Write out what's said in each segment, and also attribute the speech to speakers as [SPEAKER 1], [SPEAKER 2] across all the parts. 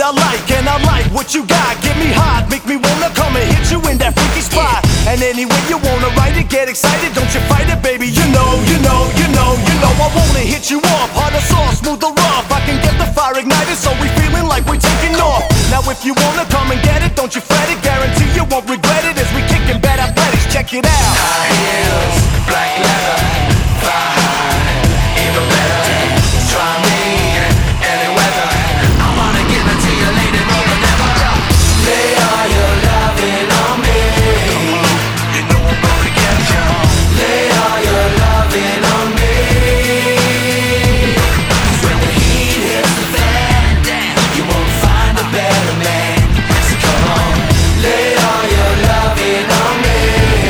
[SPEAKER 1] I like, and I like what you got. Get me hot, make me wanna come and hit you in that freaky spot. And anyway you wanna write it, get excited, don't you fight it, baby. You know I wanna hit you off, hard or soft, smooth or rough. I can get the fire ignited, so we feeling like we're taking off. Now if you wanna come and get it, don't you fret it, guarantee you won't regret it. As we kicking bad athletics, check it out.
[SPEAKER 2] High heels, black leather, fly high, even better. Try me, any weather. I wanna give it to you, lady, more than ever. Lay all your loving on me. You know I'm gonna get you. Lay all your loving on me. 'Cause when the heat hits the fan, you won't find a better man. So come on, lay all your loving on me.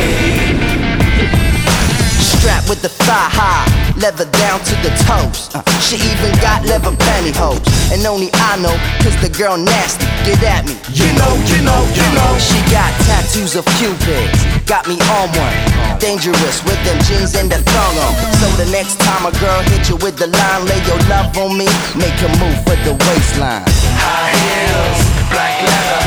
[SPEAKER 3] Strapped with the thigh high, leather down to the toes. She even got leather pantyhose. And only I know, cause the girl nasty, get at me.
[SPEAKER 1] You know.
[SPEAKER 3] She got tattoos of Cupids, got me on one. Dangerous with them jeans and the thong on. So the next time a girl hit you with the line, lay your love on me, make a move for the waistline.
[SPEAKER 2] High heels, black leather.